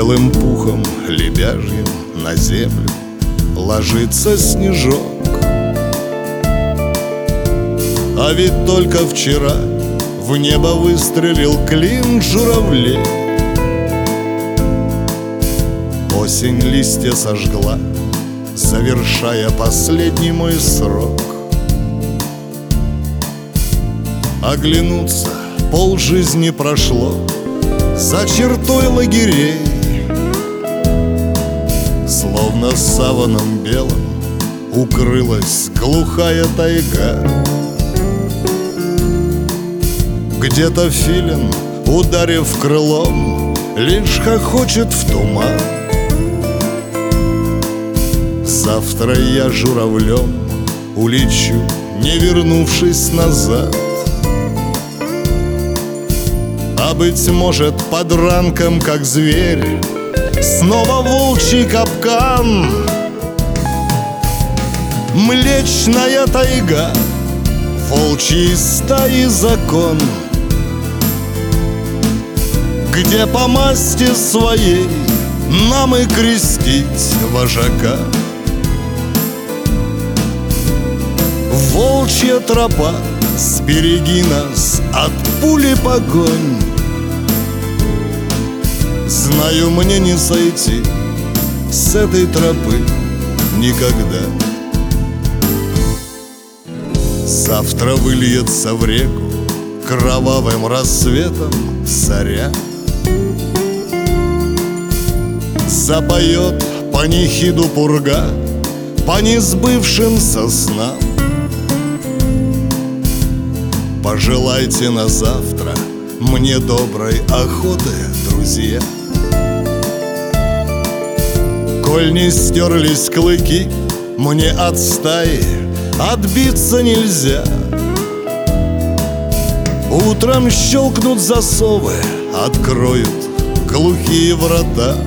Белым пухом лебяжьим на землю ложится снежок. А ведь только вчера в небо выстрелил клин журавлей. Осень листья сожгла, завершая последний мой срок. Оглянуться полжизни прошло за чертой лагерей. Словно саваном белым укрылась глухая тайга. Где-то филин, ударив крылом, лишь хохочет в туман. Завтра я журавлем улечу, не вернувшись назад. А быть может, под ранком, как зверь, снова волчий капкан. Млечная тайга, волчьи стаи закон, где по масти своей нам и крестить вожака. Волчья тропа, сбереги нас от пули погонь. Знаю, мне не сойти с этой тропы никогда. Завтра выльется в реку кровавым рассветом заря. Запоет панихиду пурга по несбывшимся снам. Пожелайте на завтра мне доброй охоты, друзья. Коль не стерлись клыки, мне от стаи отбиться нельзя. Утром щелкнут засовы, откроют глухие врата.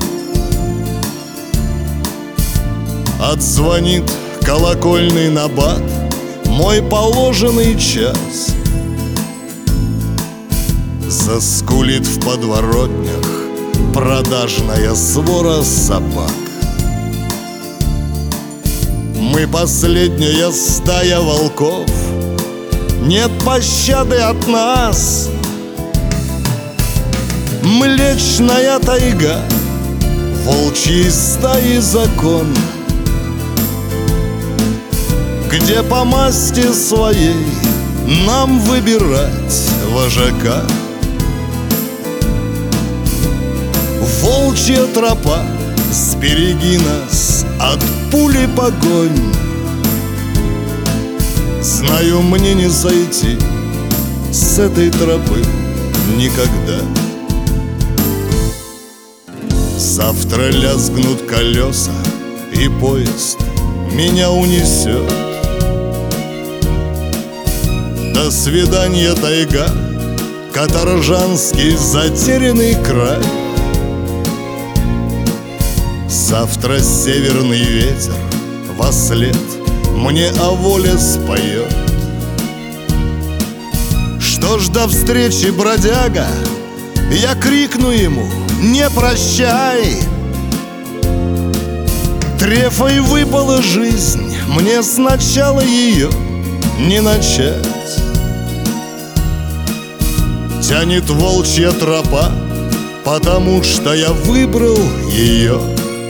Отзвонит колокольный набат, мой положенный час. Заскулит в подворотнях продажная свора собак. Мы последняя стая волков, нет пощады от нас. Млечная тайга, волчьи стаи закон, где по масти своей нам выбирать вожака. Волчья тропа, сбереги нас от пули погонь. Знаю, мне не сойти с этой тропы никогда. Завтра лязгнут колеса, и поезд меня унесет. До свидания, тайга, каторжанский затерянный край. Завтра северный ветер вослед мне о воле споет. Что ж, до встречи, бродяга, я крикну ему: не прощай. Трефой выпала жизнь, мне сначала ее не начать. Тянет волчья тропа, потому что я выбрал ее.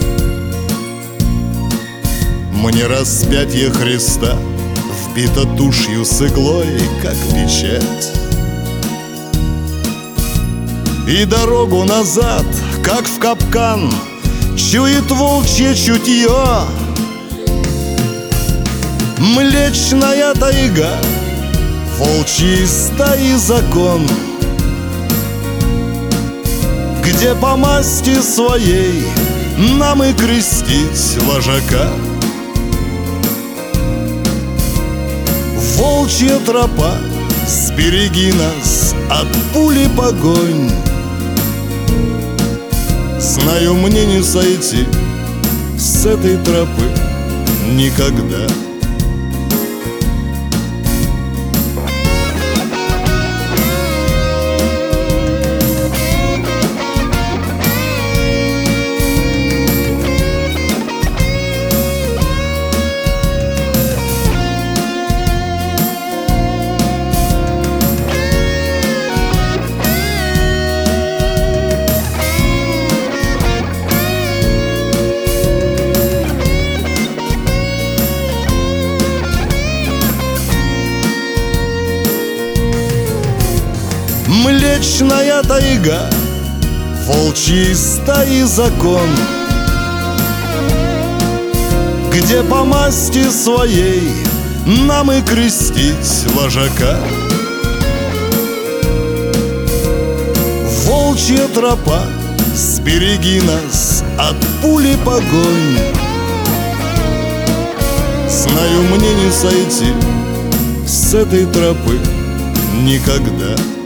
Мне распятие Христа вбито тушью с иглой, как печать. И дорогу назад, как в капкан, чует волчье чутье. Млечная тайга, волчьи стаи закон, где по масти своей нам и крестить вожака. Волчья тропа, сбереги нас от пули погонь. Знаю, мне не сойти с этой тропы никогда. вечная тайга, волчьей стаи закон, где по масти своей нам и крестить вожака. Волчья тропа, сбереги нас от пули погонь. Знаю, мне не сойти с этой тропы никогда.